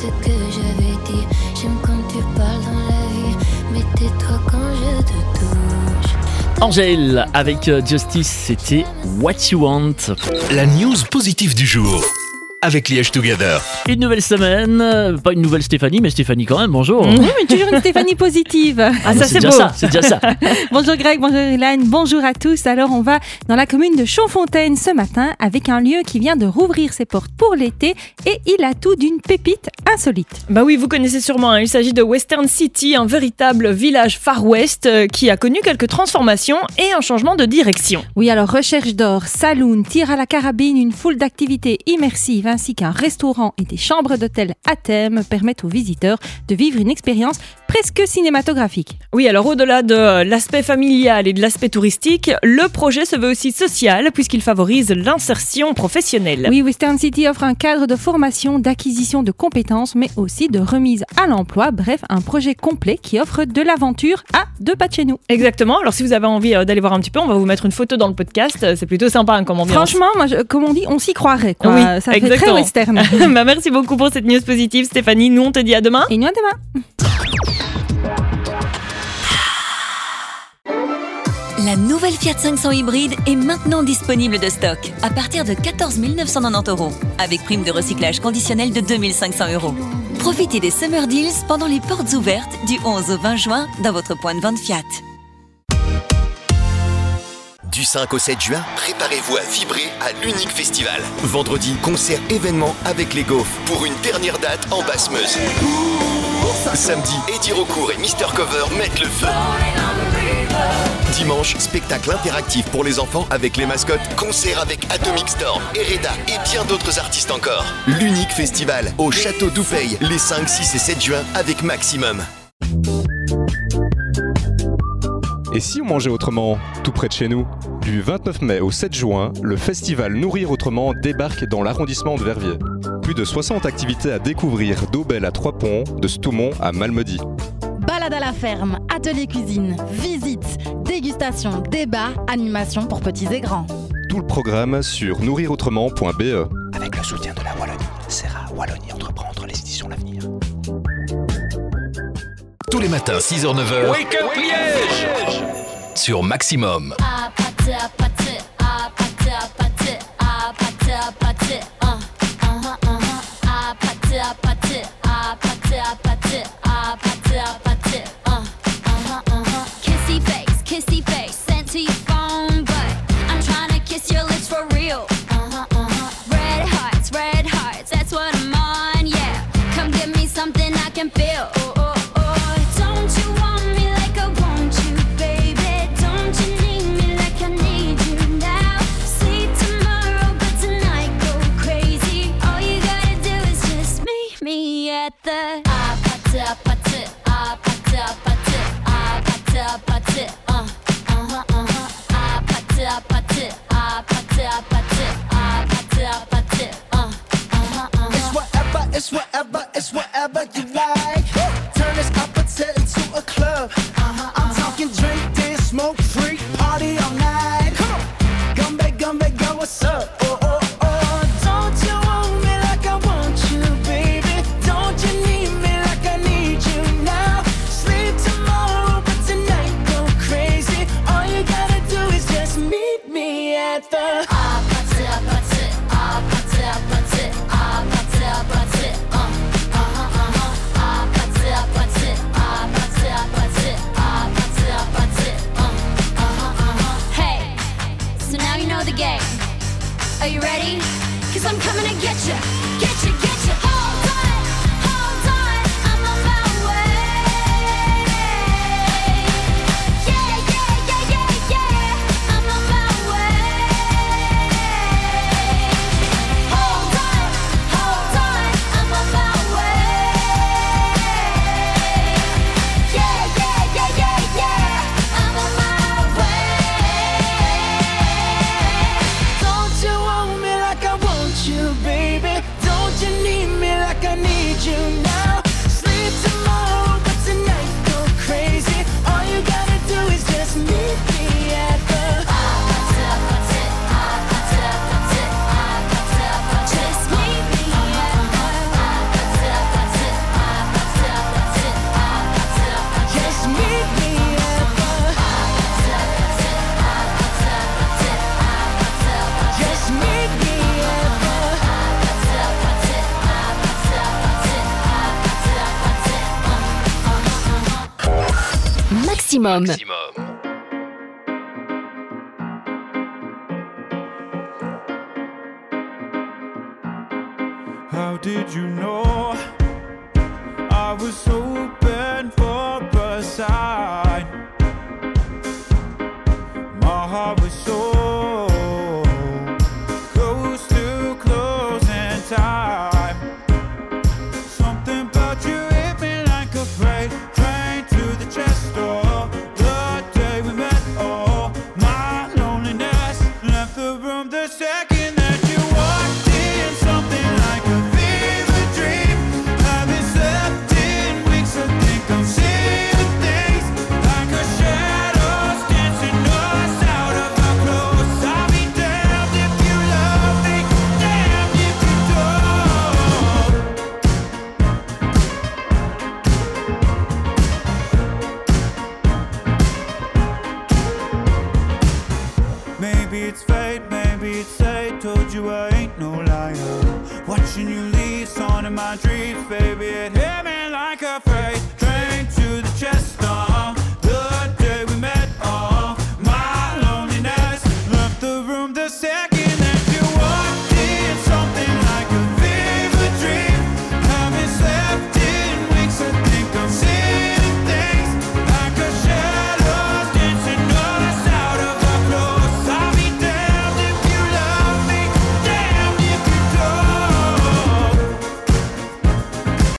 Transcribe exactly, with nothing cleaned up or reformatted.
ce que j'avais dit. J'aime quand tu parles dans la vie, mais tais-toi quand je te touche. Angèle avec Justice, c'était What You Want. La news positive du jour avec Liège Together. Une nouvelle semaine, pas une nouvelle Stéphanie, mais Stéphanie quand même, bonjour. Oui, mais toujours une Stéphanie positive. Ah, Ah, ça c'est c'est déjà beau. ça, c'est déjà ça. Bonjour Greg, bonjour Ilan, bonjour à tous. Alors on va dans la commune de Champfontaine ce matin avec un lieu qui vient de rouvrir ses portes pour l'été et il a tout d'une pépite insolite. Bah oui, vous connaissez sûrement, hein, il s'agit de Western City, un véritable village Far West euh, qui a connu quelques transformations et un changement de direction. Oui, alors recherche d'or, saloon, tir à la carabine, une foule d'activités immersives ainsi qu'un restaurant et des chambres d'hôtel à thème permettent aux visiteurs de vivre une expérience presque cinématographique. Oui, alors au-delà de l'aspect familial et de l'aspect touristique, le projet se veut aussi social puisqu'il favorise l'insertion professionnelle. Oui, Western City offre un cadre de formation, d'acquisition de compétences, mais aussi de remise à l'emploi. Bref, un projet complet qui offre de l'aventure à deux pas de chez nous. Exactement, alors si vous avez envie euh, d'aller voir un petit peu, on va vous mettre une photo dans le podcast, euh, c'est plutôt sympa hein, comme ambiance. Franchement, moi, je- comme on dit, on s'y croirait, quoi. Oui, Ça fait très exactement. western. bah, merci beaucoup pour cette news positive Stéphanie, nous on te dit à demain. Et nous à demain. La nouvelle Fiat cinq cents hybride est maintenant disponible de stock à partir de quatorze mille neuf cent quatre-vingt-dix euros avec prime de recyclage conditionnelle de deux mille cinq cents euros. Profitez des Summer Deals pendant les portes ouvertes du onze au vingt juin dans votre point de vente Fiat. Du cinq au sept juin, préparez-vous à vibrer à l'Unique Festival. Vendredi, concert événement avec les Gaufres pour une dernière date en Basse-Meuse. Samedi, Eddie Rocourt et Mister Cover mettent le feu. Dimanche, spectacle interactif pour les enfants avec les mascottes, concert avec Atomic Storm, Hereda et bien d'autres artistes encore. L'Unique Festival au Château d'Oupeille les cinq, six et sept juin avec Maximum. Et si on mangeait autrement, tout près de chez nous? Du vingt-neuf mai au sept juin, le festival Nourrir Autrement débarque dans l'arrondissement de Verviers. Plus de soixante activités à découvrir d'Aubel à Trois-Ponts, de Stoumont à Malmedy. Balade à la ferme, atelier cuisine, visites, dégustation, débat, animation pour petits et grands. Tout le programme sur nourrir autrement point b e. Avec le soutien de la Wallonie, Serra Wallonie Entreprendre les éditions L'Avenir. Tous les matins, six heures neuf heures. Wake up Liège sur Maximum. À pâté, à pâté, à pâté, à pâté, à pâté, à pâté, hein, hein, hein, hein, à pâté, à pâté, à pâté, à pâté, à pâté, à pâté, hein, hein, hein, hein. Kissy face, kissy face, sent to your phone, but I'm trying to kiss your lips for real. Uh-huh, uh-huh. Red hearts, red hearts, that's what I'm on, yeah. Come give me something I can feel. Oh, oh, oh. Don't you want me like I want you, baby? Don't you need me like I need you now? See tomorrow, but tonight go crazy. All you gotta do is just meet me at the ah, pâté, ah, pâté, ah, pâté, ah, pâté, ah, pâté, ah, pâté, uh, uh-huh, uh-huh. Ah, pâté, ah, pâté, ah, pâté, ah, pâté, ah, pâté, ah, pâté, uh, uh-huh, uh-huh. It's whatever, it's whatever, it's whatever you like. Turn this appetite into a club. Uh-huh, I'm talking drink, dance, smoke, freak, party all night. Come on, come back, come back, go, what's up? Oh, oh, oh, don't you want me like I want you, baby? Don't you need me like I need you now? Sleep tomorrow, but tonight go crazy. All you gotta do is just meet me at the Ah, pâté, ah, pâté, ah, pâté, ah, pâté, ah, pâté, ah, pâté, uh, uh-huh, uh-huh. Ah, pâté, Maximum. How did you know I was hoping for a sign? My heart was so close to closing time. Something about you hit me like a freight train to the chest door. The day we met, oh, my loneliness left the room the second that you walked in. Something like a fever dream. Haven't slept in weeks. I think I'm seeing things like a shadows dancing us out of our clothes. I'll be damned if you love me, damned if you don't. Maybe it's fate, maybe it's fate. Told you I ain't no liar. Watching you leave, son in my dreams, baby. It hit me like a freight